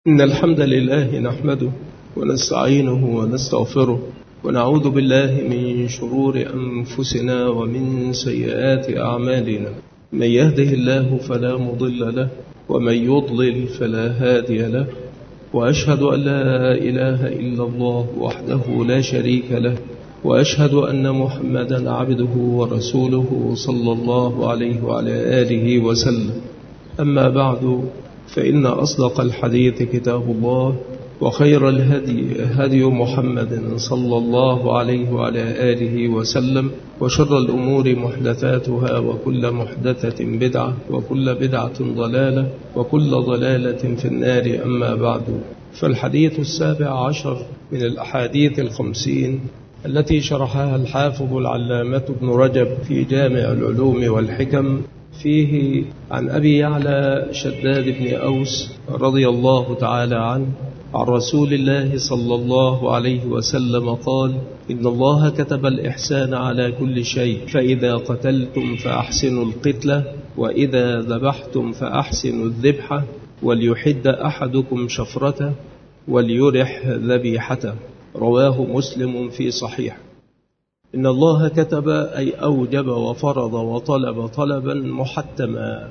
إن الحمد لله نحمده ونستعينه ونستغفره ونعوذ بالله من شرور أنفسنا ومن سيئات أعمالنا. من يهده الله فلا مضل له ومن يضلل فلا هادي له، وأشهد أن لا إله إلا الله وحده لا شريك له، وأشهد أن محمدا عبده ورسوله صلى الله عليه وعلى آله وسلم. أما بعد، فإن أصدق الحديث كتاب الله، وخير الهدي هدي محمد صلى الله عليه وعلى آله وسلم، وشر الأمور محدثاتها، وكل محدثة بدعة، وكل بدعة ضلالة، وكل ضلالة في النار. أما بعد، فالحديث 17 من الأحاديث 50 التي شرحها الحافظ العلامة ابن رجب في جامع العلوم والحكم، فيه عن أبي يعلى شداد بن أوس رضي الله تعالى عنه عن رسول الله صلى الله عليه وسلم قال: إن الله كتب الإحسان على كل شيء، فإذا قتلتم فأحسنوا القتلة، وإذا ذبحتم فأحسنوا الذبحة، وليحد أحدكم شفرته، وليرح ذبيحته. رواه مسلم في صحيح. إن الله كتب أي أوجب وفرض وطلب طلبا محتما.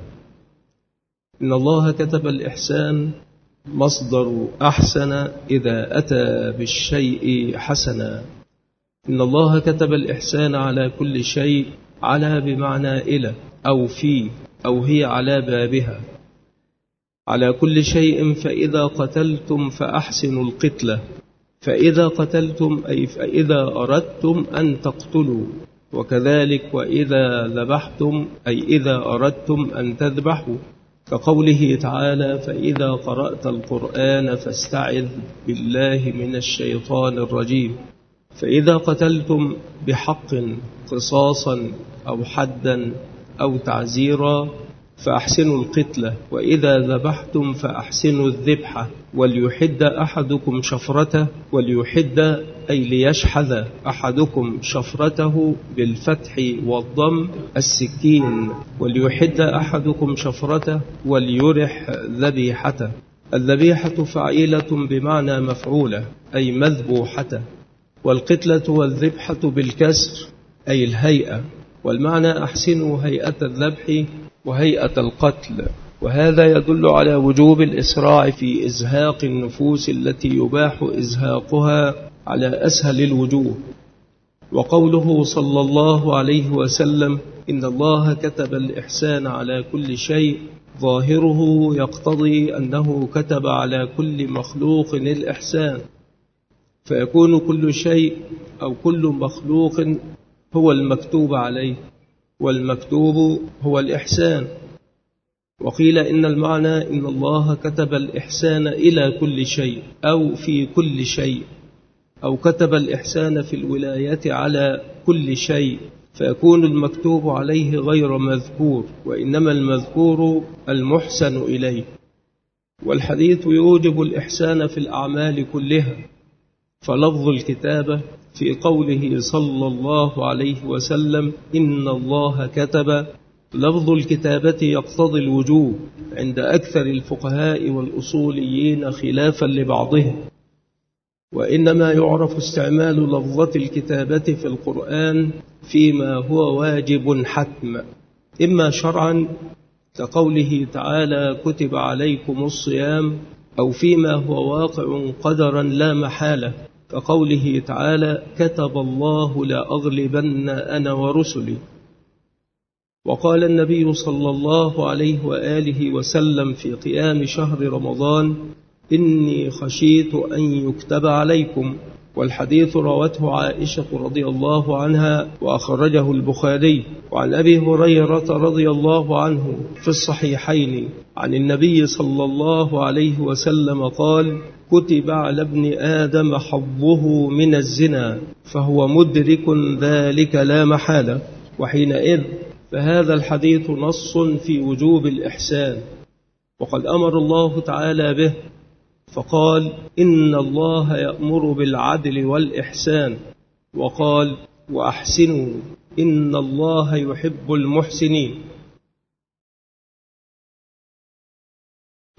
إن الله كتب الإحسان مصدر أحسن إذا أتى بالشيء حسنا. إن الله كتب الإحسان على كل شيء، على بمعنى إلى أو في أو هي على بابها، على كل شيء. فإذا قتلتم فأحسنوا القتلة، فإذا قتلتم أي فإذا أردتم أن تقتلوا، وكذلك وإذا ذبحتم أي إذا أردتم أن تذبحوا، كقوله تعالى: فإذا قرأت القرآن فاستعذ بالله من الشيطان الرجيم. فإذا قتلتم بحق قصاصا أو حدا أو تعزيرا فأحسنوا القتلة، وإذا ذبحتم فأحسنوا الذبحة، وليحد أحدكم شفرته. وليحد أي ليشحذ أحدكم شفرته بالفتح والضم السكين. وليحد أحدكم شفرته، وليرح ذبيحته. الذبيحة فعيلة بمعنى مفعولة أي مذبوحة، والقتلة والذبحة بالكسر أي الهيئة، والمعنى أحسنوا هيئة الذبح وهيئة القتل. وهذا يدل على وجوب الإسراع في إزهاق النفوس التي يباح إزهاقها على أسهل الوجوه. وقوله صلى الله عليه وسلم: إن الله كتب الإحسان على كل شيء، ظاهره يقتضي أنه كتب على كل مخلوق الإحسان، فيكون كل شيء أو كل مخلوق هو المكتوب عليه، والمكتوب هو الإحسان. وقيل إن المعنى إن الله كتب الإحسان إلى كل شيء أو في كل شيء، أو كتب الإحسان في الولاية على كل شيء، فيكون المكتوب عليه غير مذكور، وإنما المذكور المحسن إليه. والحديث يوجب الإحسان في الأعمال كلها، فلفظ الكتابة في قوله صلى الله عليه وسلم: إن الله كتب، لفظ الكتابة يقتضي الوجوب عند أكثر الفقهاء والأصوليين خلافا لبعضهم، وإنما يعرف استعمال لفظة الكتابة في القرآن فيما هو واجب حتم، إما شرعا كقوله تعالى: كتب عليكم الصيام، أو فيما هو واقع قدرا لا محالة كقوله تعالى: كتب الله لأغلبن أنا ورسلي. وقال النبي صلى الله عليه وآله وسلم في قيام شهر رمضان: إني خشيت أن يكتب عليكم. والحديث روته عائشة رضي الله عنها، وأخرجه البخاري. وعن أبي هريرة رضي الله عنه في الصحيحين عن النبي صلى الله عليه وسلم قال: كتب على ابن آدم حظه من الزنا، فهو مدرك ذلك لا محالة. وحينئذ فهذا الحديث نص في وجوب الإحسان، وقد أمر الله تعالى به، فقال: إن الله يأمر بالعدل والإحسان، وقال: وأحسنوا إن الله يحب المحسنين.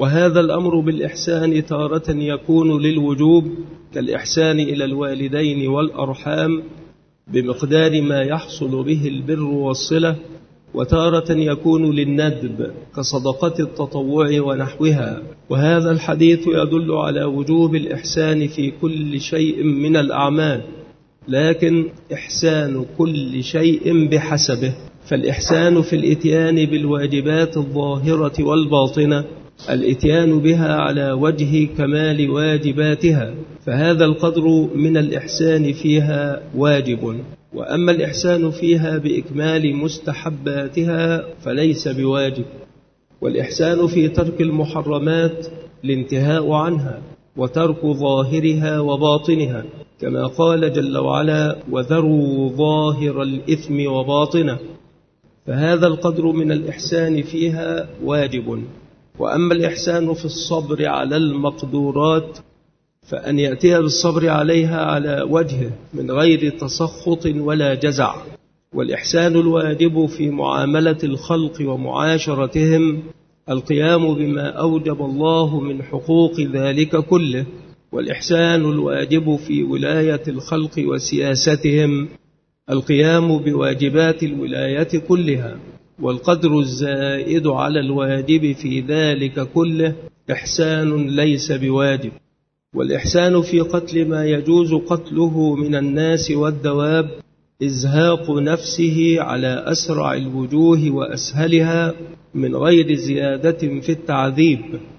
وهذا الأمر بالإحسان تارة يكون للوجوب كالإحسان إلى الوالدين والأرحام بمقدار ما يحصل به البر والصلة، وتارة يكون للندب كصدقة التطوع ونحوها. وهذا الحديث يدل على وجوب الإحسان في كل شيء من الأعمال، لكن إحسان كل شيء بحسبه. فالإحسان في الإتيان بالواجبات الظاهرة والباطنة الإتيان بها على وجه كمال واجباتها، فهذا القدر من الإحسان فيها واجب. وأما الإحسان فيها بإكمال مستحباتها فليس بواجب. والإحسان في ترك المحرمات الانتهاء عنها وترك ظاهرها وباطنها، كما قال جل وعلا: وذروا ظاهر الإثم وباطنه، فهذا القدر من الإحسان فيها واجب. وأما الإحسان في الصبر على المقدورات فأن يأتي بالصبر عليها على وجهه من غير تسخط ولا جزع. والإحسان الواجب في معاملة الخلق ومعاشرتهم القيام بما أوجب الله من حقوق ذلك كله. والإحسان الواجب في ولاية الخلق وسياستهم القيام بواجبات الولاية كلها. والقدر الزائد على الواجب في ذلك كله إحسان ليس بواجب. والإحسان في قتل ما يجوز قتله من الناس والدواب إزهاق نفسه على أسرع الوجوه وأسهلها من غير زيادة في التعذيب،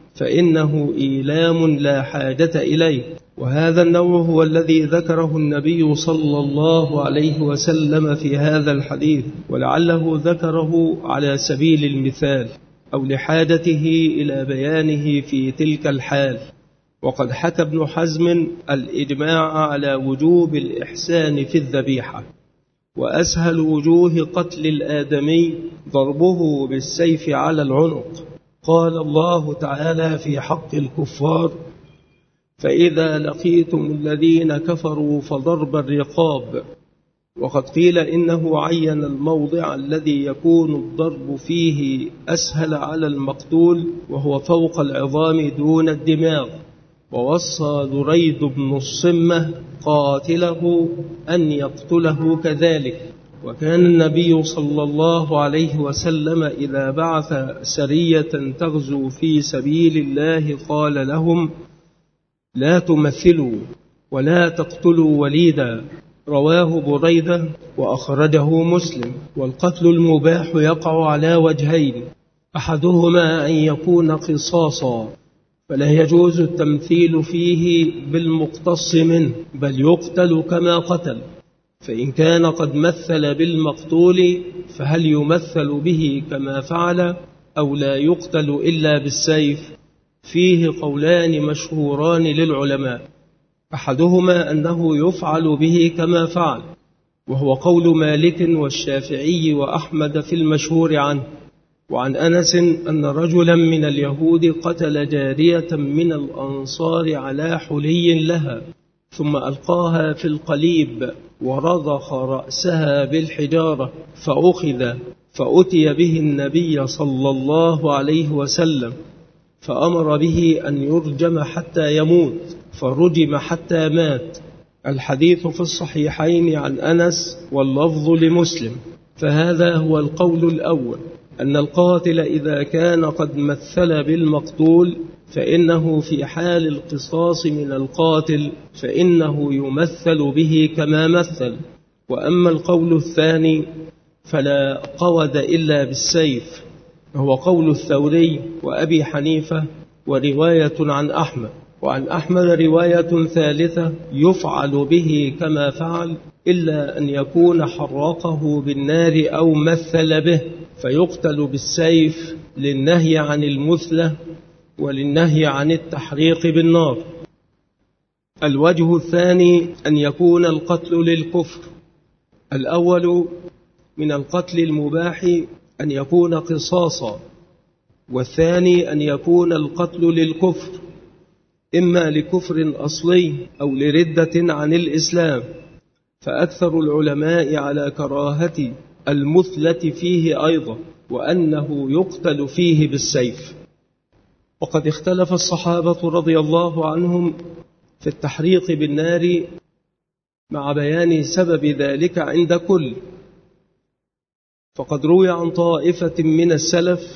فإنه إيلام لا حاجة إليه. وهذا النوع هو الذي ذكره النبي صلى الله عليه وسلم في هذا الحديث، ولعله ذكره على سبيل المثال أو لحاجته إلى بيانه في تلك الحال. وقد حكى ابن حزم الإجماع على وجوب الإحسان في الذبيحة. وأسهل وجوه قتل الآدمي ضربه بالسيف على العنق. قال الله تعالى في حق الكفار: فإذا لقيتم الذين كفروا فضرب الرقاب. وقد قيل إنه عين الموضع الذي يكون الضرب فيه أسهل على المقتول، وهو فوق العظام دون الدماغ. ووصى دريد بن الصمة قاتله أن يقتله كذلك. وكان النبي صلى الله عليه وسلم إذا بعث سرية تغزو في سبيل الله قال لهم: لا تمثلوا ولا تقتلوا وليدا. رواه بريدة وأخرجه مسلم. والقتل المباح يقع على وجهين: أحدهما أن يكون قصاصا، فلا يجوز التمثيل فيه بالمقتص منه، بل يقتل كما قتل. فإن كان قد مثل بالمقتول فهل يمثل به كما فعل أو لا يقتل إلا بالسيف؟ فيه قولان مشهوران للعلماء: أحدهما أنه يفعل به كما فعل، وهو قول مالك والشافعي وأحمد في المشهور عنه. وعن أنس أن رجلا من اليهود قتل جارية من الأنصار على حلي لها، ثم ألقاها في القليب ورضخ رأسها بالحجارة، فأخذ فأتي به النبي صلى الله عليه وسلم، فأمر به أن يرجم حتى يموت، فرجم حتى مات. الحديث في الصحيحين عن أنس واللفظ لمسلم. فهذا هو القول الأول، أن القاتل إذا كان قد مثل بالمقتول فإنه في حال القصاص من القاتل فإنه يمثل به كما مثل. وأما القول الثاني فلا قود إلا بالسيف، هو قول الثوري وأبي حنيفة ورواية عن أحمد. وعن أحمد رواية ثالثة: يفعل به كما فعل إلا أن يكون حرقه بالنار أو مثل به، فيقتل بالسيف للنهي عن المثلة وللنهي عن التحريق بالنار. الوجه الثاني أن يكون القتل للكفر. الأول من القتل المباح أن يكون قصاصا، والثاني أن يكون القتل للكفر، إما لكفر أصلي أو لردة عن الإسلام. فأكثر العلماء على كراهة المثلة فيه أيضا، وأنه يقتل فيه بالسيف. وقد اختلف الصحابة رضي الله عنهم في التحريق بالنار مع بيان سبب ذلك عند كل، فقد روي عن طائفة من السلف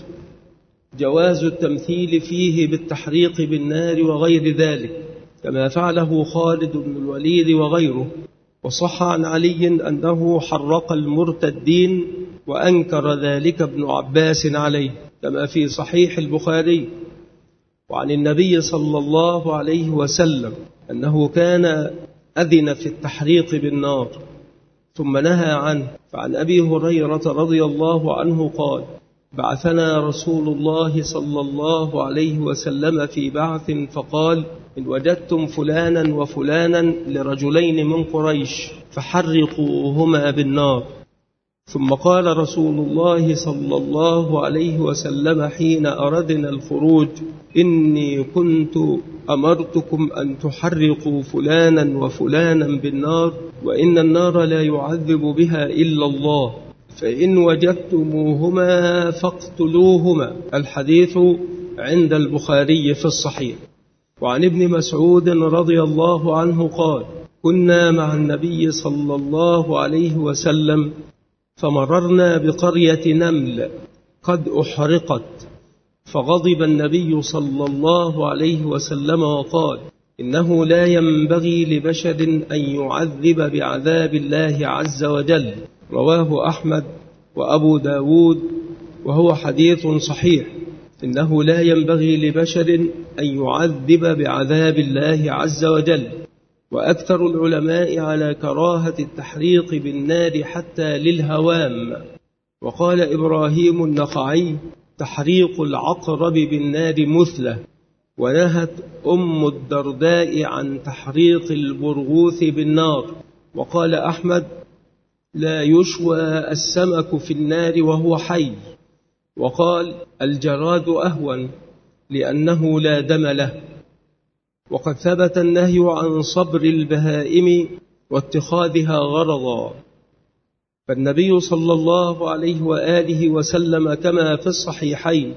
جواز التمثيل فيه بالتحريق بالنار وغير ذلك، كما فعله خالد بن الوليد وغيره. وصح عن علي أنه حرق المرتدين وأنكر ذلك ابن عباس عليه، كما في صحيح البخاري. وعن النبي صلى الله عليه وسلم أنه كان أذن في التحريق بالنار ثم نهى عنه. فعن أبي هريرة رضي الله عنه قال: بعثنا رسول الله صلى الله عليه وسلم في بعث فقال: إن وجدتم فلانا وفلانا لرجلين من قريش فحرقوهما بالنار. ثم قال رسول الله صلى الله عليه وسلم حين أردنا الخروج: إني كنت أمرتكم أن تحرقوا فلانا وفلانا بالنار، وإن النار لا يعذب بها إلا الله، فإن وجدتموهما فاقتلوهما. الحديث عند البخاري في الصحيح. وعن ابن مسعود رضي الله عنه قال: كنا مع النبي صلى الله عليه وسلم فمررنا بقرية نمل قد أحرقت، فغضب النبي صلى الله عليه وسلم وقال: إنه لا ينبغي لبشر أن يعذب بعذاب الله عز وجل. رواه أحمد وأبو داود وهو حديث صحيح. إنه لا ينبغي لبشر أن يعذب بعذاب الله عز وجل. وأكثر العلماء على كراهة التحريق بالنار حتى للهوام. وقال إبراهيم النخعي: تحريق العقرب بالنار مثله. ونهت أم الدرداء عن تحريق البرغوث بالنار. وقال أحمد: لا يشوى السمك في النار وهو حي. وقال: الجراد أهون لأنه لا دم له. وقد ثبت النهي عن صبر البهائم واتخاذها غرضا، فالنبي صلى الله عليه وآله وسلم كما في الصحيحين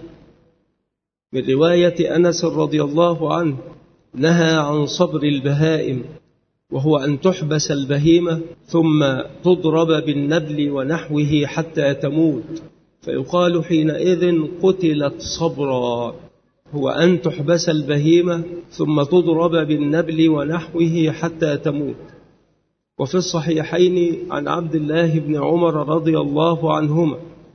من رواية أنس رضي الله عنه نهى عن صبر البهائم، وهو أن تحبس البهيمة ثم تضرب بالنبل ونحوه حتى تموت، فيقال حينئذ قتلت صبرا. هو أن تحبس البهيمة ثم تضرب بالنبل ونحوه حتى تموت. وفي الصحيحين عن عبد الله بن عمر رضي الله عنهما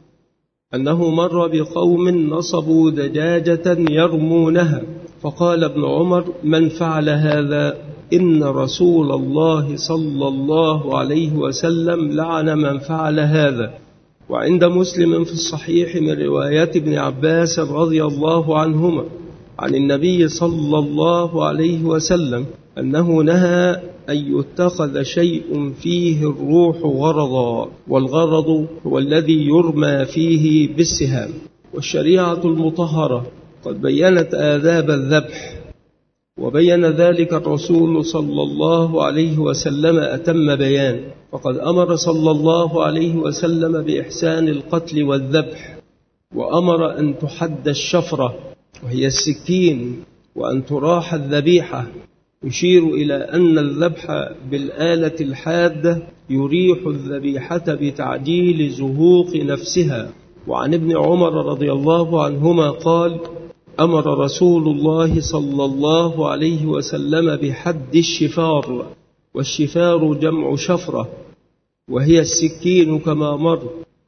أنه مر بقوم نصبوا دجاجة يرمونها، فقال ابن عمر: من فعل هذا؟ إن رسول الله صلى الله عليه وسلم لعن من فعل هذا. وعند مسلم في الصحيح من رواية ابن عباس رضي الله عنهما عن النبي صلى الله عليه وسلم أنه نهى أن يتخذ شيء فيه الروح غرضا، والغرض هو الذي يرمى فيه بالسهام. والشريعة المطهرة قد بيّنت آداب الذبح، وبين ذلك الرسول صلى الله عليه وسلم أتم بيان. فقد أمر صلى الله عليه وسلم بإحسان القتل والذبح، وأمر أن تحد الشفرة وهي السكين، وأن تراح الذبيحة، يشير إلى أن الذبح بالآلة الحادة يريح الذبيحة بتعجيل زهوق نفسها. وعن ابن عمر رضي الله عنهما قال: أمر رسول الله صلى الله عليه وسلم بحد الشفار، والشفار جمع شفرة وهي السكين كما مر.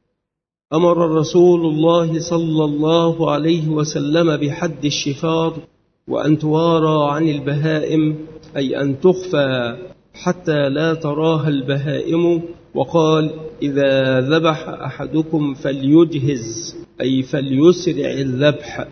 أمر رسول الله صلى الله عليه وسلم بحد الشفار وأن توارى عن البهائم، أي أن تخفى حتى لا تراها البهائم. وقال: إذا ذبح أحدكم فليجهز، أي فليسرع الذبح.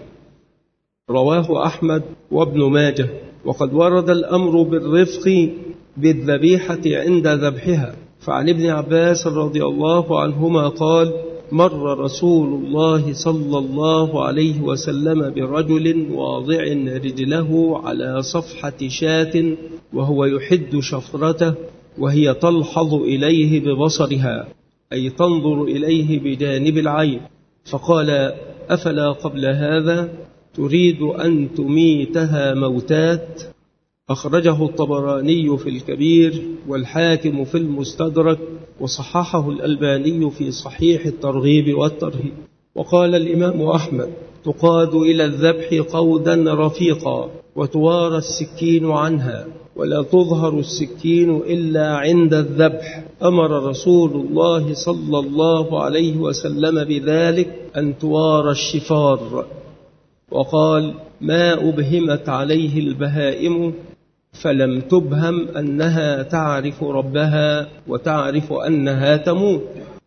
رواه أحمد وابن ماجه. وقد ورد الأمر بالرفق بالذبيحة عند ذبحها. فعن ابن عباس رضي الله عنهما قال: مر رسول الله صلى الله عليه وسلم برجل واضع رجله على صفحة شاة وهو يحد شفرته، وهي تلحظ إليه ببصرها، أي تنظر إليه بجانب العين، فقال: أفلا قبل هذا؟ تريد أن تميتها موتات. أخرجه الطبراني في الكبير والحاكم في المستدرك، وصححه الألباني في صحيح الترغيب والترهيب. وقال الإمام أحمد: تقاد إلى الذبح قودا رفيقا، وتوارى السكين عنها، ولا تظهر السكين إلا عند الذبح. أمر رسول الله صلى الله عليه وسلم بذلك أن توارى الشفار، وقال: ما أبهمت عليه البهائم فلم تبهم أنها تعرف ربها وتعرف أنها تموت.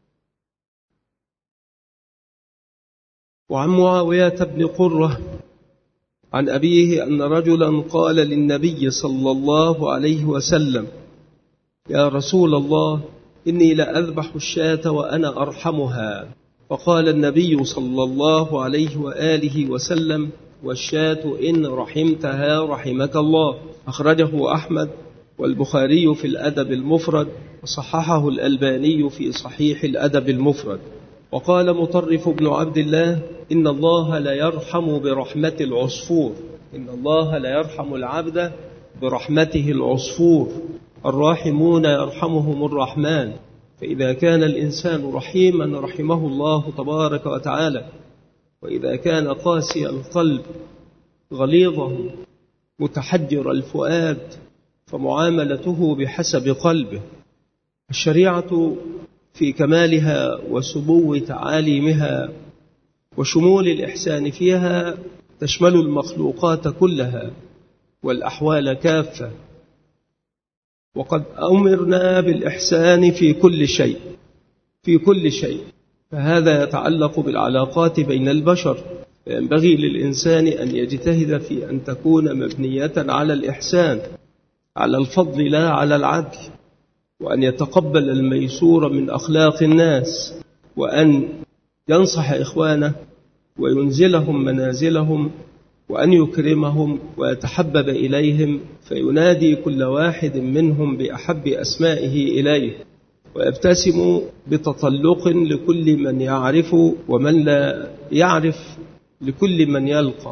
وعن معاوية بن قرة عن أبيه أن رجلا قال للنبي صلى الله عليه وسلم: يا رسول الله، إني لأذبح الشاة وأنا أرحمها. فقال النبي صلى الله عليه وآله وسلم: والشاة إن رحمتها رحمك الله. أخرجه أحمد والبخاري في الأدب المفرد، وصححه الألباني في صحيح الأدب المفرد. وقال مطرف بن عبد الله: إن الله لا يرحم برحمة العصفور، إن الله لا يرحم العبد برحمته العصفور، الراحمون يرحمهم الرحمن. فإذا كان الإنسان رحيما رحمه الله تبارك وتعالى، وإذا كان قاسي القلب غليظه متحجر الفؤاد فمعاملته بحسب قلبه. الشريعة في كمالها وسمو تعاليمها وشمول الإحسان فيها تشمل المخلوقات كلها والأحوال كافة، وقد أمرنا بالإحسان في كل شيء، في كل شيء. فهذا يتعلق بالعلاقات بين البشر، فينبغي للإنسان أن يجتهد في أن تكون مبنية على الإحسان، على الفضل لا على العدل، وأن يتقبل الميسور من أخلاق الناس، وأن ينصح إخوانه وينزلهم منازلهم، وأن يكرمهم ويتحبب إليهم، فينادي كل واحد منهم بأحب أسمائه إليه، ويبتسم بتطلق لكل من يعرف ومن لا يعرف، لكل من يلقى،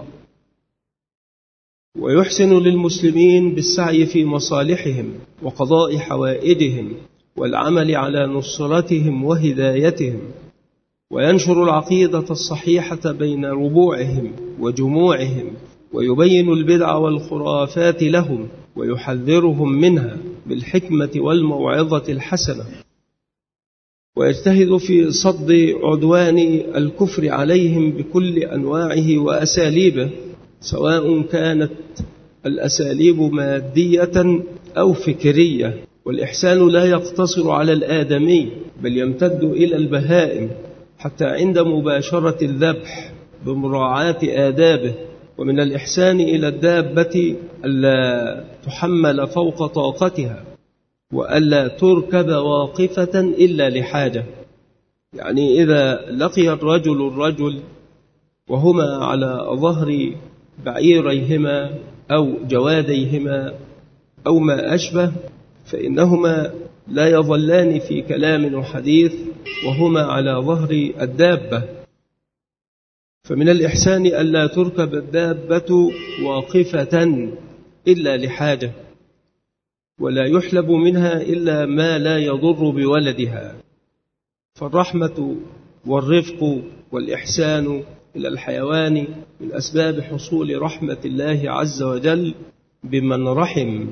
ويحسن للمسلمين بالسعي في مصالحهم وقضاء حوائجهم والعمل على نصرتهم وهدايتهم، وينشر العقيدة الصحيحة بين ربوعهم وجموعهم، ويبين البدع والخرافات لهم ويحذرهم منها بالحكمة والموعظة الحسنة، ويجتهد في صد عدوان الكفر عليهم بكل أنواعه وأساليبه، سواء كانت الأساليب مادية أو فكرية. والإحسان لا يقتصر على الآدمي، بل يمتد إلى البهائم، حتى عند مباشرة الذبح بمراعاة آدابه. ومن الإحسان إلى الدابة ألا تحمل فوق طاقتها، وألا تركب واقفة إلا لحاجة. يعني إذا لقي الرجل وهما على ظهر بعيريهما أو جواديهما أو ما أشبه، فإنهما لا يظلان في كلام وحديث وهما على ظهر الدابة. فمن الإحسان ألا تركب الدابة واقفة إلا لحاجة، ولا يحلب منها إلا ما لا يضر بولدها. فالرحمة والرفق والإحسان إلى الحيوان من أسباب حصول رحمة الله عز وجل بمن رحم.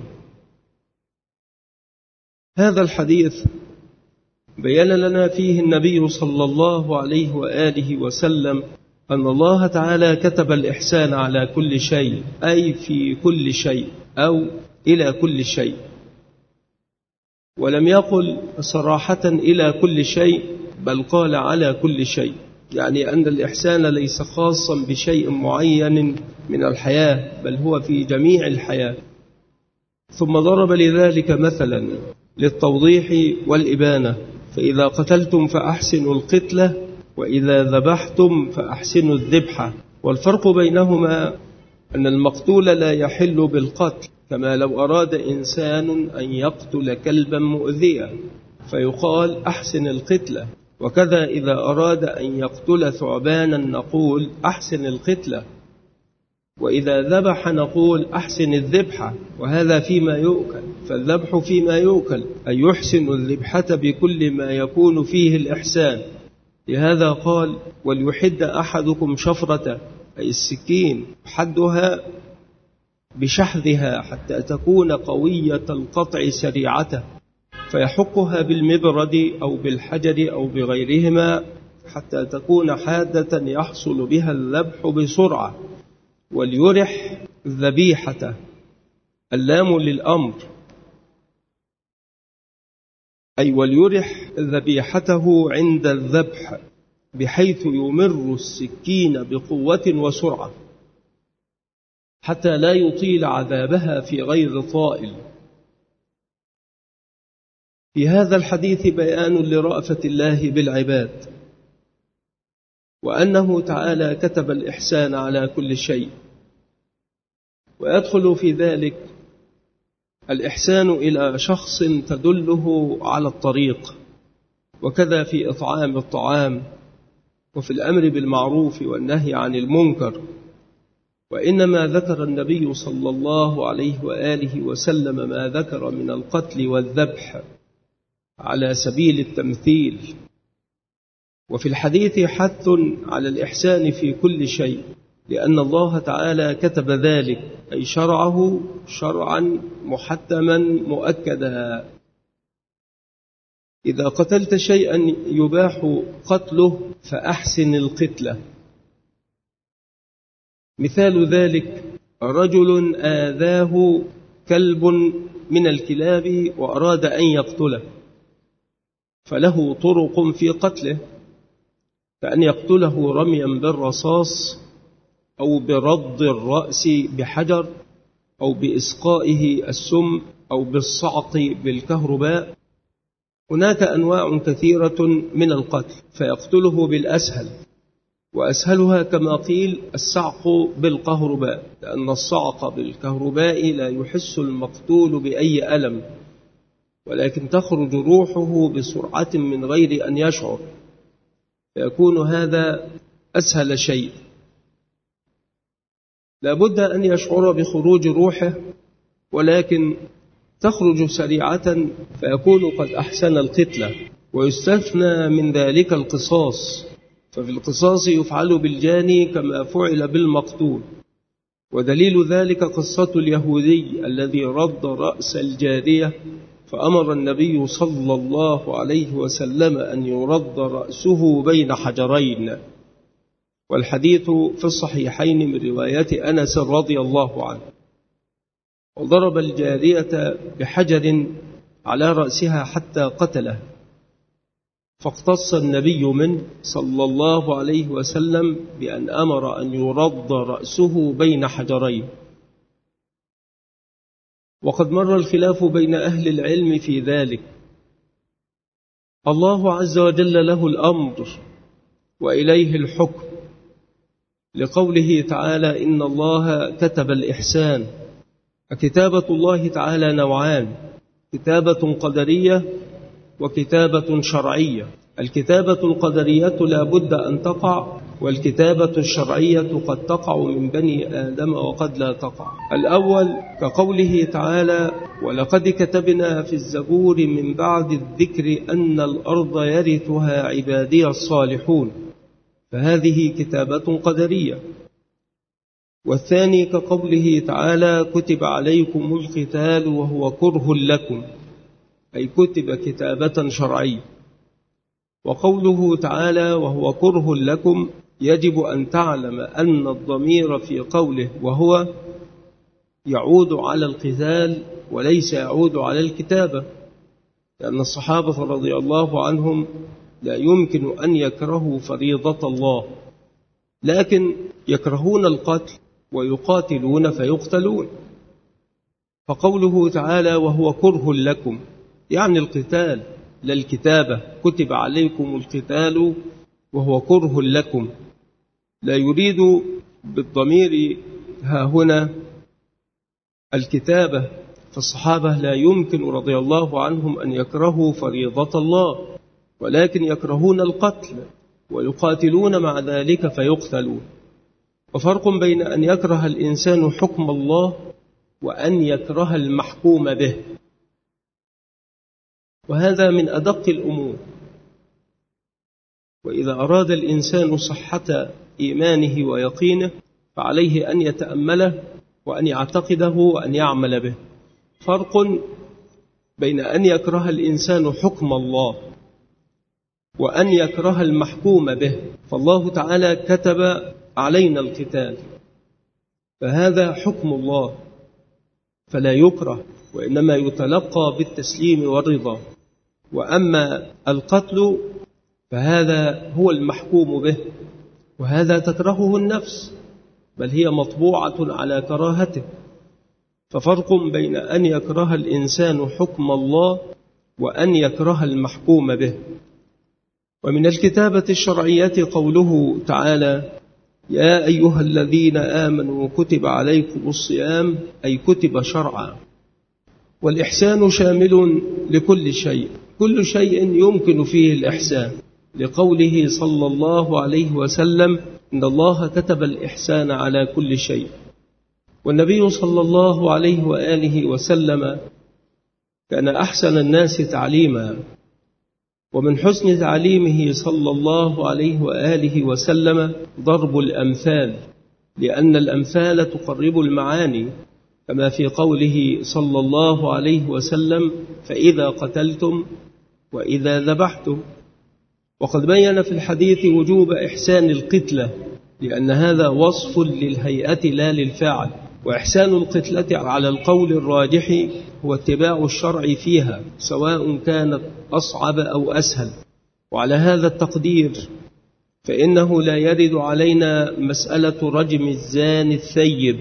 هذا الحديث بيّن لنا فيه النبي صلى الله عليه وآله وسلم أن الله تعالى كتب الإحسان على كل شيء، أي في كل شيء أو إلى كل شيء، ولم يقل صراحة إلى كل شيء، بل قال على كل شيء، يعني أن الإحسان ليس خاصا بشيء معين من الحياة، بل هو في جميع الحياة. ثم ضرب لذلك مثلا للتوضيح والإبانة: فإذا قتلتم فأحسنوا القتلة، وإذا ذبحتم فأحسنوا الذبحة. والفرق بينهما أن المقتول لا يحل بالقتل، كما لو أراد إنسان أن يقتل كلبا مؤذيا فيقال أحسن القتلة، وكذا إذا أراد أن يقتل ثعبانا نقول أحسن القتلة. وإذا ذبح نقول أحسن الذبحة، وهذا فيما يؤكل، فالذبح فيما يؤكل أي يحسن الذبحة بكل ما يكون فيه الإحسان. لهذا قال وليحد أحدكم شفرة أي السكين، حدها بشحذها حتى تكون قوية القطع سريعته، فيحكها بالمبرد أو بالحجر أو بغيرهما حتى تكون حادة يحصل بها الذبح بسرعة. وليرح ذبيحته، اللام للأمر، أي وليرح ذبيحته عند الذبح بحيث يمر السكين بقوة وسرعة حتى لا يطيل عذابها في غير طائل. في هذا الحديث بيان لرأفة الله بالعباد، وأنه تعالى كتب الإحسان على كل شيء، ويدخل في ذلك الإحسان إلى شخص تدله على الطريق، وكذا في إطعام الطعام، وفي الأمر بالمعروف والنهي عن المنكر. وإنما ذكر النبي صلى الله عليه وآله وسلم ما ذكر من القتل والذبح على سبيل التمثيل. وفي الحديث حث على الإحسان في كل شيء، لأن الله تعالى كتب ذلك، أي شرعه شرعا محتما مؤكدا. إذا قتلت شيئا يباح قتله فأحسن القتلة. مثال ذلك رجل آذاه كلب من الكلاب وأراد أن يقتله، فله طرق في قتله، فأن يقتله رميا بالرصاص أو برد الرأس بحجر أو بإسقائه السم أو بالصعق بالكهرباء. هناك أنواع كثيرة من القتل، فيقتله بالأسهل، وأسهلها كما قيل الصعق بالكهرباء، لأن الصعق بالكهرباء لا يحس المقتول بأي ألم، ولكن تخرج روحه بسرعة من غير أن يشعر، فيكون هذا أسهل شيء. لابد أن يشعر بخروج روحه، ولكن تخرج سريعة فيكون قد أحسن القتلة. ويستثنى من ذلك القصاص، ففي القصاص يفعل بالجاني كما فعل بالمقتول. ودليل ذلك قصة اليهودي الذي رد رأس الجارية، فأمر النبي صلى الله عليه وسلم أن يرد رأسه بين حجرين. والحديث في الصحيحين من رواية أنس رضي الله عنه. وضرب الجارية بحجر على رأسها حتى قتله، فاقتص النبي منه صلى الله عليه وسلم بأن أمر أن يرد رأسه بين حجرين. وقد مر الخلاف بين أهل العلم في ذلك. الله عز وجل له الأمر وإليه الحكم، لقوله تعالى إن الله كتب الإحسان. فكتابة الله تعالى نوعان: كتابة قدرية وكتابة شرعية. الكتابة القدرية لا بد أن تقع، والكتابة الشرعية قد تقع من بني آدم وقد لا تقع. الأول كقوله تعالى ولقد كتبنا في الزبور من بعد الذكر أن الأرض يرثها عبادي الصالحون، فهذه كتابة قدرية. والثاني كقوله تعالى كتب عليكم القتال وهو كره لكم، أي كتب كتابة شرعية. وقوله تعالى وهو كره لكم يجب أن تعلم أن الضمير في قوله وهو يعود على القتال وليس يعود على الكتابة، لأن الصحابة رضي الله عنهم لا يمكن أن يكرهوا فريضة الله، لكن يكرهون القتل ويقاتلون فيقتلون. فقوله تعالى وهو كره لكم يعني القتال لا الكتابة، كتب عليكم القتال وهو كره لكم، لا يريد بالضمير ها هنا الكتابة. فالصحابة لا يمكن رضي الله عنهم أن يكرهوا فريضة الله، ولكن يكرهون القتل ويقاتلون مع ذلك فيقتلون. وفرق بين أن يكره الإنسان حكم الله وأن يكره المحكوم به، وهذا من أدق الأمور. وإذا أراد الإنسان صحة إيمانه ويقينه فعليه أن يتأمله وأن يعتقده وأن يعمل به. فرق بين أن يكره الإنسان حكم الله وأن يكره المحكوم به، فالله تعالى كتب علينا القتال، فهذا حكم الله فلا يكره، وإنما يتلقى بالتسليم والرضا. وأما القتل فهذا هو المحكوم به، وهذا تكرهه النفس، بل هي مطبوعة على كراهته. ففرق بين أن يكره الإنسان حكم الله وأن يكره المحكوم به. ومن الكتابة الشرعية قوله تعالى: يا أيها الذين آمنوا كتب عليكم الصيام، أي كتب شرعا. والإحسان شامل لكل شيء، كل شيء يمكن فيه الإحسان، لقوله صلى الله عليه وسلم: إن الله كتب الإحسان على كل شيء. والنبي صلى الله عليه وآله وسلم كان أحسن الناس تعليما، ومن حسن تعليمه صلى الله عليه وآله وسلم ضرب الأمثال، لأن الأمثال تقرب المعاني، كما في قوله صلى الله عليه وسلم: فإذا قتلتم وإذا ذبحتم. وقد بين في الحديث وجوب إحسان القتلة، لأن هذا وصف للهيئة لا للفاعل، وإحسان القتلة على القول الراجح هو اتباع الشرع فيها، سواء كانت أصعب أو أسهل. وعلى هذا التقدير فإنه لا يرد علينا مسألة رجم الزاني الثيب،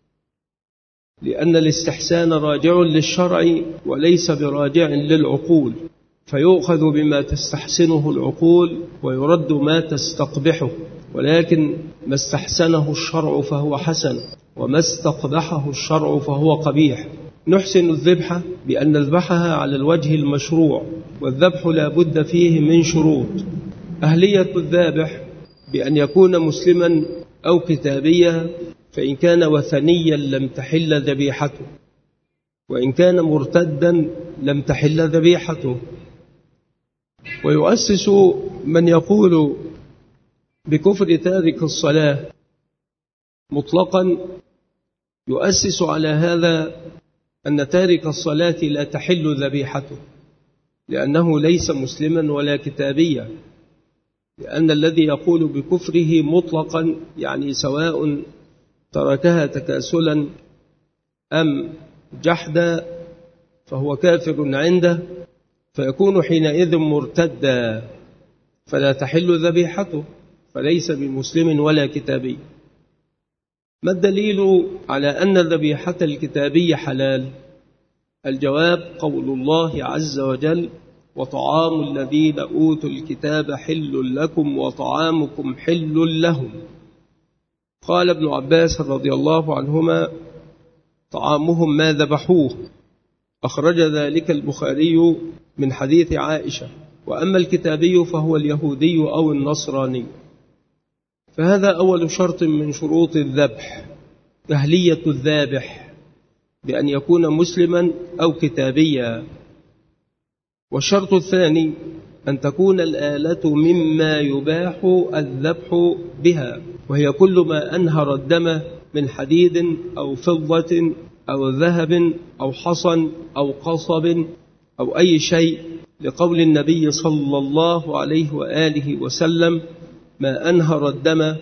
لأن الاستحسان راجع للشرع وليس براجع للعقول، فيؤخذ بما تستحسنه العقول ويرد ما تستقبحه. ولكن ما استحسنه الشرع فهو حسن، وما استقبحه الشرع فهو قبيح. نحسن الذبح بأن نذبحها على الوجه المشروع، والذبح لا بد فيه من شروط: أهلية الذابح بأن يكون مسلما أو كتابيا، فإن كان وثنيا لم تحل ذبيحته، وإن كان مرتدا لم تحل ذبيحته. ويؤسس من يقول بكفر تارك الصلاة مطلقا، يؤسس على هذا أن تارك الصلاة لا تحل ذبيحته، لأنه ليس مسلما ولا كتابيا، لأن الذي يقول بكفره مطلقا يعني سواء تركها تكاسلا أم جحدا فهو كافر عنده، فيكون حينئذ مرتدا فلا تحل ذبيحته، فليس بمسلم ولا كتابي. ما الدليل على أن الذبيحة الكتابية حلال؟ الجواب: قول الله عز وجل: وطعام الذين أوتوا الكتاب حل لكم وطعامكم حل لهم. قال ابن عباس رضي الله عنهما: طعامهم ما ذبحوه. أخرج ذلك البخاري من حديث عائشة. وأما الكتابي فهو اليهودي أو النصراني. فهذا أول شرط من شروط الذبح، أهلية الذابح بأن يكون مسلما أو كتابيا. والشرط الثاني أن تكون الآلة مما يباح الذبح بها، وهي كل ما أنهر الدم من حديد أو فضة أو ذهب أو حصن أو قصب أو أي شيء، لقول النبي صلى الله عليه وآله وسلم: ما أنهر الدم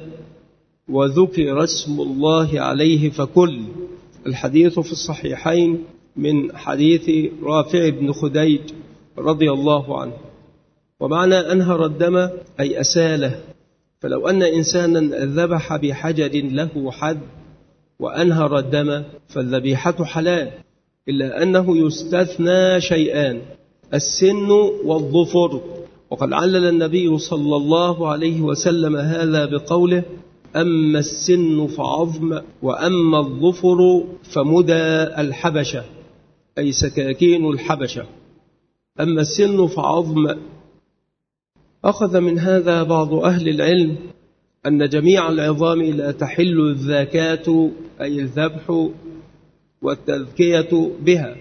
وذكر اسم الله عليه فكل. الحديث في الصحيحين من حديث رافع بن خديج رضي الله عنه. ومعنى أنهر الدم أي أساله، فلو أن إنسانا ذبح بحجر له حد وأنهر الدم فالذبيحة حلال، إلا أنه يستثنى شيئان: السن والظفر. وقد علل النبي صلى الله عليه وسلم هذا بقوله: أما السن فعظم، وأما الظفر فمدى الحبشة، أي سكاكين الحبشة. أما السن فعظم. أخذ من هذا بعض أهل العلم أن جميع العظام لا تحل الذاكاة أي الذبح والتذكية بها.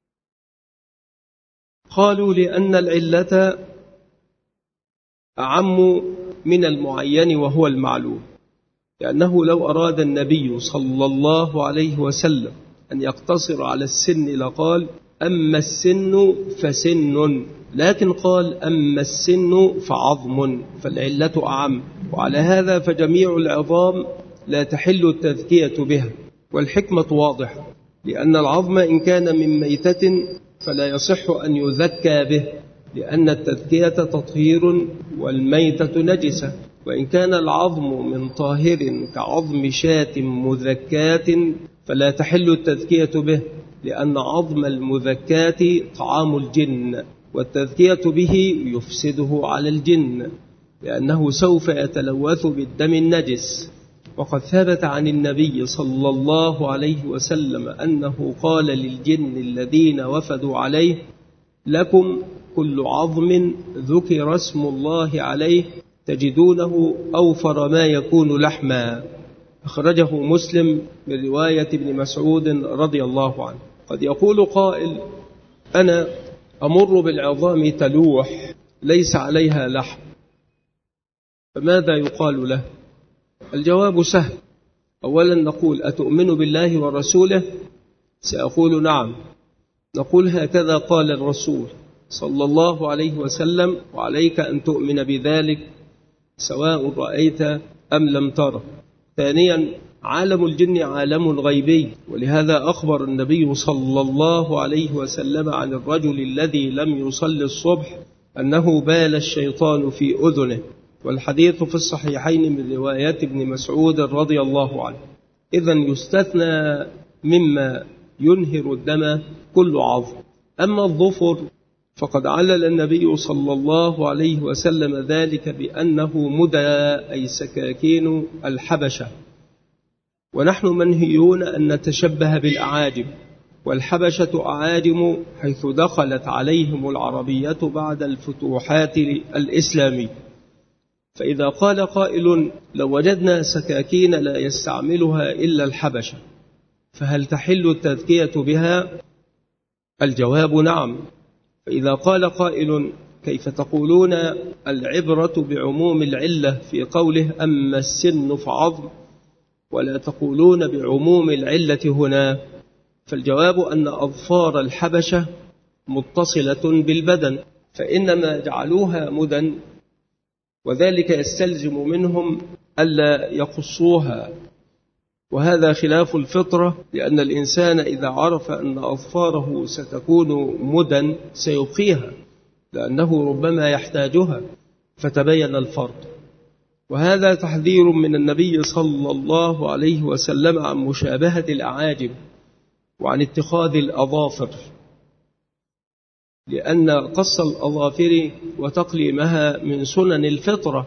قالوا لأن العلة أعم من المعين وهو المعلوم، لأنه لو أراد النبي صلى الله عليه وسلم أن يقتصر على السن لقال أما السن فسن، لكن قال أما السن فعظم، فالعلة أعم. وعلى هذا فجميع العظام لا تحل التذكية بها، والحكمة واضحة، لأن العظم إن كان من ميتة فلا يصح أن يذكى به، لأن التذكية تطهير والميتة نجسة. وإن كان العظم من طاهر كعظم شاة مذكاة فلا تحل التذكية به، لأن عظم المذكاة طعام الجن، والتذكية به يفسده على الجن، لأنه سوف يتلوث بالدم النجس. وقد ثبت عن النبي صلى الله عليه وسلم أنه قال للجن الذين وفدوا عليه لكم كل عظم ذكر اسم الله عليه تجدونه أوفر ما يكون لحما. أخرجه مسلم من رواية ابن مسعود رضي الله عنه. قد يقول قائل أنا أمر بالعظام تلوح ليس عليها لحم، فماذا يقال له؟ الجواب سهل. أولا نقول أتؤمن بالله ورسوله؟ سأقول نعم. نقول هكذا قال الرسول صلى الله عليه وسلم، وعليك أن تؤمن بذلك سواء رأيت أم لم تره. ثانيا عالم الجن عالم غيبي، ولهذا أخبر النبي صلى الله عليه وسلم عن الرجل الذي لم يصلي الصبح أنه بال الشيطان في أذنه، والحديث في الصحيحين من روايات ابن مسعود رضي الله عنه. إذن يستثنى مما ينهر الدم كل عظم. أما الظفر فقد علل النبي صلى الله عليه وسلم ذلك بأنه مدى أي سكاكين الحبشة، ونحن منهيون أن نتشبه بالأعاجم، والحبشة أعاجم حيث دخلت عليهم العربية بعد الفتوحات الإسلامية. فإذا قال قائل لو وجدنا سكاكين لا يستعملها إلا الحبشة فهل تحل التذكية بها؟ الجواب نعم. فإذا قال قائل كيف تقولون العبرة بعموم العلة في قوله أما السن فعظم ولا تقولون بعموم العلة هنا؟ فالجواب أن أظفار الحبشة متصلة بالبدن، فإنما جعلوها مدى، وذلك يستلزم منهم ألا يقصوها، وهذا خلاف الفطرة، لأن الإنسان إذا عرف أن أظفاره ستكون مدى سيبقيها، لأنه ربما يحتاجها، فتبين الفرق. وهذا تحذير من النبي صلى الله عليه وسلم عن مشابهة الأعاجم وعن اتخاذ الأظافر، لأن قص الأظافر وتقليمها من سنن الفطرة.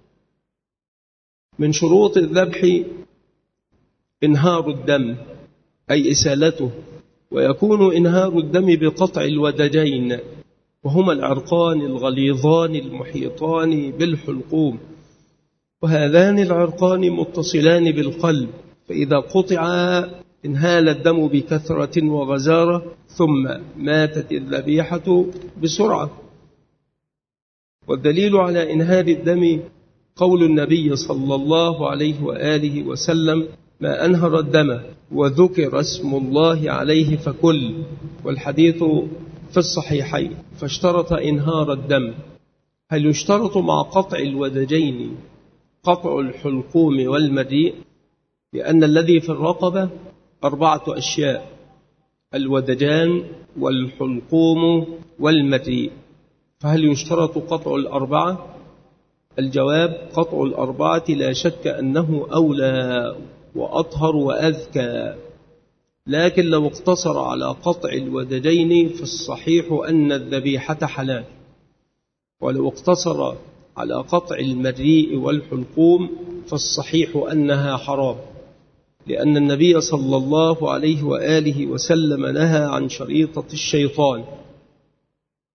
من شروط الذبح إنهار الدم أي إسالته، ويكون إنهار الدم بقطع الودجين، وهما العرقان الغليظان المحيطان بالحلقوم، وهذان العرقان متصلان بالقلب، فإذا قطعا انهال الدم بكثرة وغزارة ثم ماتت الذبيحة بسرعة. والدليل على إنهار الدم قول النبي صلى الله عليه وآله وسلم ما أنهر الدم وذكر اسم الله عليه فكل، والحديث في الصحيحين. فاشترط إنهار الدم. هل يشترط مع قطع الودجين قطع الحلقوم والمريء؟ لأن الذي في الرقبة 4 أشياء: الودجان والحلقوم والمريء، فهل يشترط قطع 4؟ الجواب قطع 4 لا شك أنه أولى وأطهر وأذكى، لكن لو اقتصر على قطع الودجين فالصحيح أن الذبيحة حلال، ولو اقتصر على قطع المريء والحلقوم فالصحيح أنها حرام، لأن النبي صلى الله عليه وآله وسلم نهى عن شريطة الشيطان،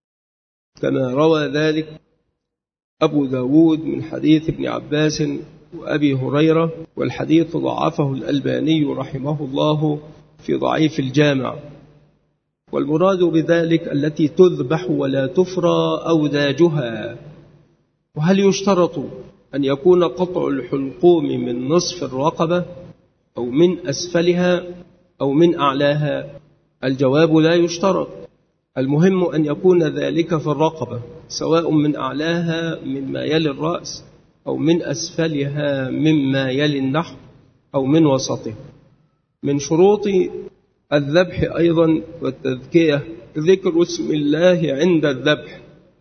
كما روى ذلك أبو داود من حديث ابن عباس وأبي هريرة، والحديث ضعفه الألباني رحمه الله في ضعيف الجامع. والمراد بذلك التي تذبح ولا تفرى أوداجها. وهل يشترط أن يكون قطع الحلقوم من نصف الرقبة أو من أسفلها أو من أعلاها؟ الجواب لا يشترط، المهم أن يكون ذلك في الرقبة، سواء من أعلاها مما يلي الرأس أو من أسفلها مما يلي النحر أو من وسطه. من شروط الذبح أيضا والتذكية ذكر اسم الله عند الذبح،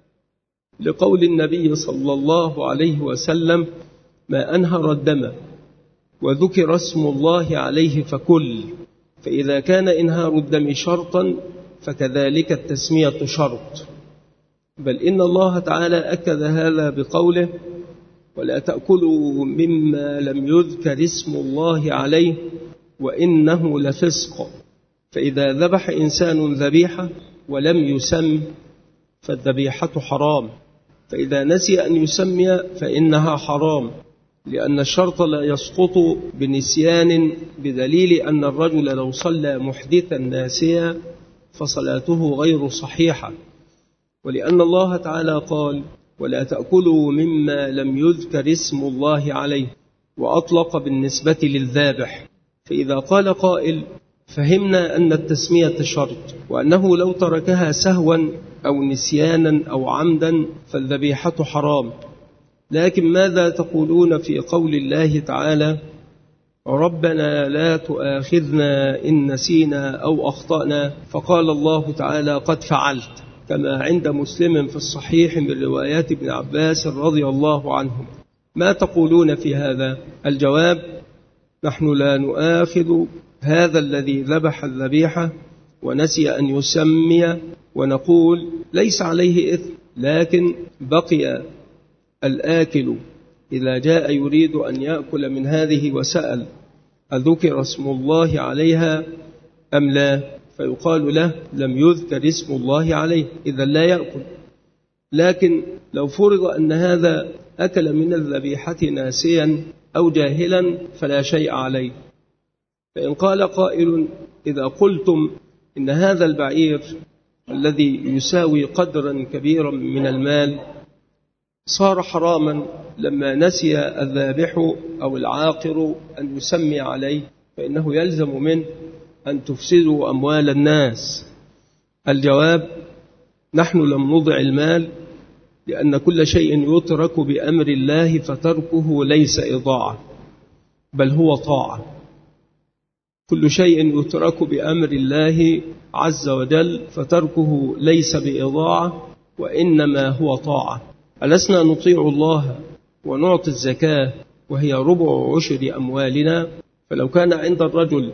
لقول النبي صلى الله عليه وسلم: ما أنهر الدم وذكر اسم الله عليه فكل. فإذا كان إنهار الدم شرطا فكذلك التسمية شرط، بل إن الله تعالى أكد هذا بقوله: ولا تأكلوا مما لم يذكر اسم الله عليه وإنه لفسق. فإذا ذبح إنسان ذبيحة ولم يسم فالذبيحة حرام، فإذا نسي أن يسمي فإنها حرام، لأن الشرط لا يسقط بنسيان، بدليل أن الرجل لو صلى محدثا ناسيا فصلاته غير صحيحة، ولأن الله تعالى قال: ولا تأكلوا مما لم يذكر اسم الله عليه، وأطلق بالنسبة للذابح. فإذا قال قائل: فهمنا أن التسمية شرط، وأنه لو تركها سهوا أو نسيانا أو عمدا فالذبيحة حرام، لكن ماذا تقولون في قول الله تعالى: ربنا لا تؤاخذنا إن نسينا أو أخطأنا؟ فقال الله تعالى: قد فعلت، كما عند مسلم في الصحيح من روايات ابن عباس رضي الله عنهم. ما تقولون في هذا؟ الجواب: نحن لا نؤاخذ هذا الذي ذبح الذبيحة ونسي أن يسمي، ونقول ليس عليه إثم، لكن بقي الآكل إذا جاء يريد أن يأكل من هذه وسأل: أذكر اسم الله عليها أم لا؟ فيقال له: لم يذكر اسم الله عليه، إذا لا يأكل. لكن لو فرض أن هذا أكل من الذبيحة ناسيا أو جاهلا فلا شيء عليه. فإن قال قائل: إذا قلتم إن هذا البعير الذي يساوي قدرا كبيرا من المال صار حراما لما نسي الذابح أو العاقر أن يسمي عليه، فإنه يلزم منه أن تفسدوا أموال الناس. الجواب: نحن لم نضع المال، لأن كل شيء يترك بأمر الله فتركه ليس إضاعة، بل هو طاعة. كل شيء يترك بأمر الله عز وجل فتركه ليس بإضاعة، وإنما هو طاعة. ألسنا نطيع الله ونعطي الزكاة وهي ربع عشر أموالنا؟ فلو كان عند الرجل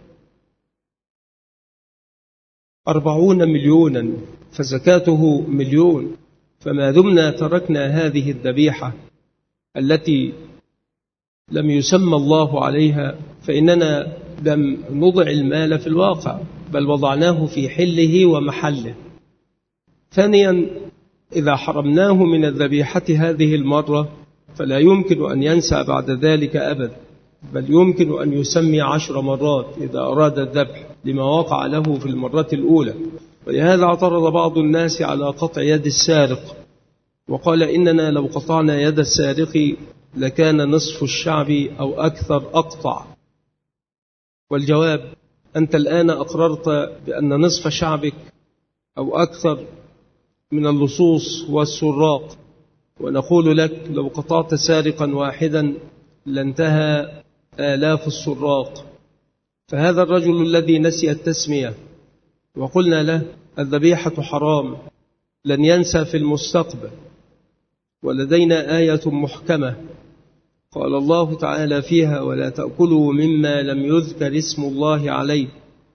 40 مليونا فزكاته 1,000,000، فما دمنا تركنا هذه الذبيحة التي لم يسمى الله عليها فإننا لم نضع المال في الواقع، بل وضعناه في حله ومحله. ثانيا، إذا حرمناه من الذبيحة هذه المرة فلا يمكن أن ينسى بعد ذلك أبدا، بل يمكن أن يسمي 10 مرات إذا أراد الذبح لما وقع له في المرة الأولى. ولهذا اعترض بعض الناس على قطع يد السارق، وقال: إننا لو قطعنا يد السارق لكان نصف الشعب أو أكثر أقطع. والجواب: أنت الآن أقررت بأن نصف شعبك أو أكثر من اللصوص والسراق، ونقول لك: لو قطعت سارقا واحدا لانتهى آلاف السراق. فهذا الرجل الذي نسي التسمية وقلنا له الذبيحة حرام لن ينسى في المستقبل. ولدينا آية محكمة قال الله تعالى فيها: ولا تأكلوا مما لم يذكر اسم الله عليه.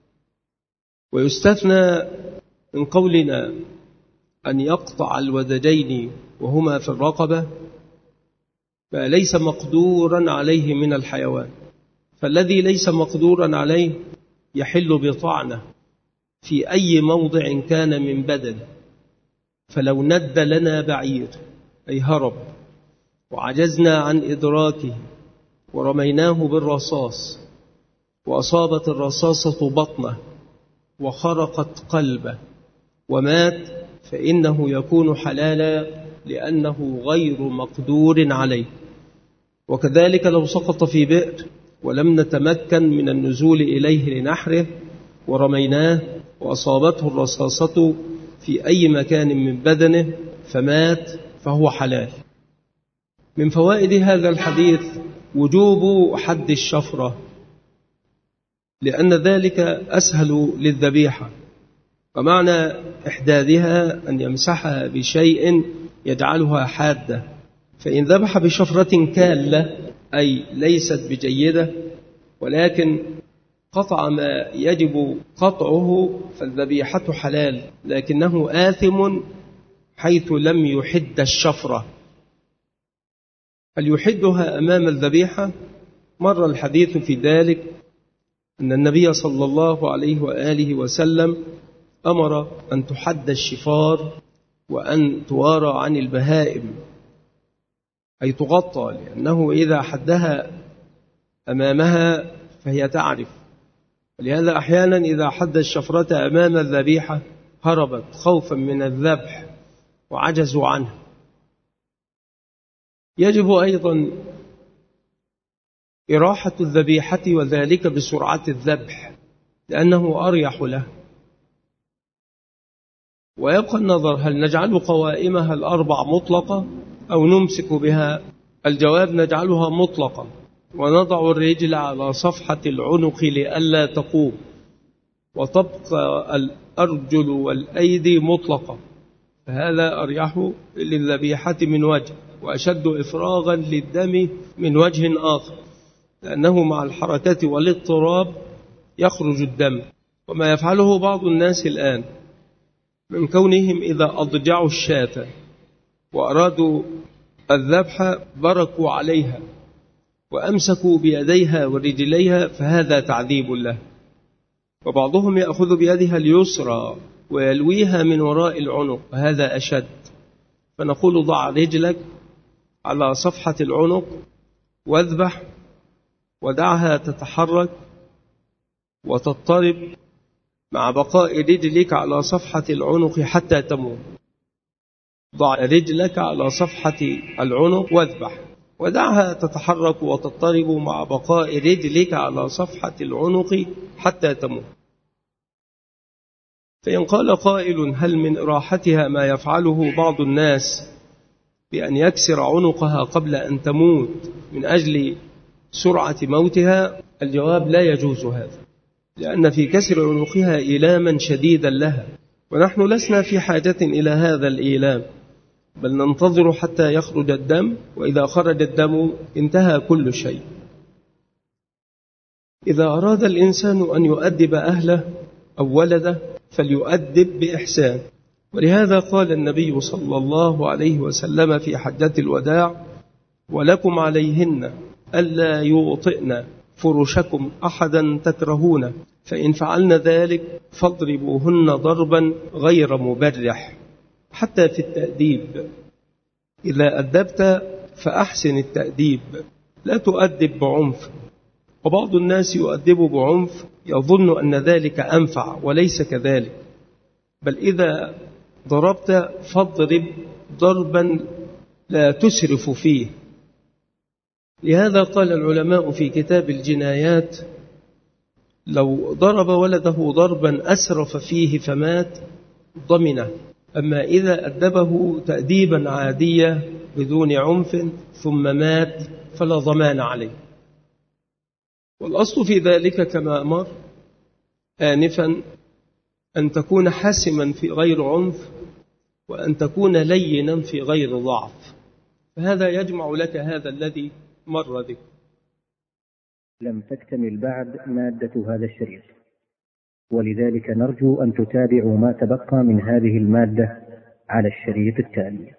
ويستثنى من قولنا أن يقطع الودجين وهما في الرقبة ما ليس مقدورا عليه من الحيوان، فالذي ليس مقدورا عليه يحل بطعنه في أي موضع كان من بدن. فلو ند لنا بعير أي هرب وعجزنا عن إدراكه ورميناه بالرصاص وأصابت الرصاصة بطنه وخرقت قلبه ومات، فإنه يكون حلالا لأنه غير مقدور عليه. وكذلك لو سقط في بئر ولم نتمكن من النزول إليه لنحره ورميناه وأصابته الرصاصة في أي مكان من بدنه فمات فهو حلال. من فوائد هذا الحديث وجوب حد الشفرة، لأن ذلك أسهل للذبيحة، ومعنى إحدادها أن يمسحها بشيء يجعلها حادة. فإن ذبح بشفرة كالة أي ليست بجيدة ولكن قطع ما يجب قطعه فالذبيحة حلال، لكنه آثم حيث لم يحد الشفرة. هل يحدها أمام الذبيحة؟ مر الحديث في ذلك أن النبي صلى الله عليه وآله وسلم أمر أن تحد الشفار وأن توارى عن البهائم، أي تغطى، لأنه إذا حدها أمامها فهي تعرف. ولهذا أحيانا إذا حد الشفرة أمام الذبيحة هربت خوفا من الذبح وعجزوا عنه. يجب أيضا إراحة الذبيحة وذلك بسرعة الذبح لأنه أريح له. ويبقى النظر هل نجعل قوائمها الأربع مطلقة أو نمسك بها؟ الجواب نجعلها مطلقة، ونضع الرجل على صفحة العنق لئلا تقوم، وتبقى الأرجل والأيدي مطلقة، فهذا أريح للذبيحة من وجه وأشد إفراغا للدم من وجه آخر، لأنه مع الحركة والاضطراب يخرج الدم. وما يفعله بعض الناس الآن من كونهم إذا أضجعوا الشاة وأرادوا الذبح بركوا عليها وأمسكوا بيديها ورجليها، فهذا تعذيب له. وبعضهم يأخذ بيدها اليسرى ويلويها من وراء العنق، وهذا أشد. فنقول ضع رجلك على صفحة العنق واذبح ودعها تتحرك وتضطرب مع بقاء رجلك على صفحة العنق حتى تموت. ضع رجلك على صفحة العنق واذبح ودعها تتحرك وتضطرب مع بقاء رجلك على صفحة العنق حتى تموت. فإن قال قائل هل من إراحتها ما يفعله بعض الناس بأن يكسر عنقها قبل أن تموت من أجل سرعة موتها؟ الجواب لا يجوز هذا، لأن في كسر عنقها إيلاما شديدا لها، ونحن لسنا في حاجة إلى هذا الإيلام، بل ننتظر حتى يخرج الدم، وإذا خرج الدم انتهى كل شيء. إذا أراد الإنسان أن يؤدب أهله أو ولده فليؤدب بإحسان، ولهذا قال النبي صلى الله عليه وسلم في حجة الوداع: ولكم عليهن ألا يوطئن فرشكم أحدا تكرهونه، فإن فعلن ذلك فاضربوهن ضربا غير مبرح. حتى في التأديب إذا أدبت فأحسن التأديب، لا تؤدب بعنف. وبعض الناس يؤدب بعنف يظن أن ذلك أنفع، وليس كذلك، بل إذا ضربت فاضرب ضربا لا تسرف فيه. لهذا قال العلماء في كتاب الجنايات: لو ضرب ولده ضربا أسرف فيه فمات ضمنه، أما إذا أدبه تأديبا عاديا بدون عنف ثم مات فلا ضمان عليه. والأصل في ذلك كما أمر آنفا أن تكون حاسما في غير عنف، وأن تكون لينا في غير ضعف، فهذا يجمع لك هذا الذي مر ذكر. لم تكتمل بعد مادة هذا الشريط، ولذلك نرجو أن تتابعوا ما تبقى من هذه المادة على الشريط التالي.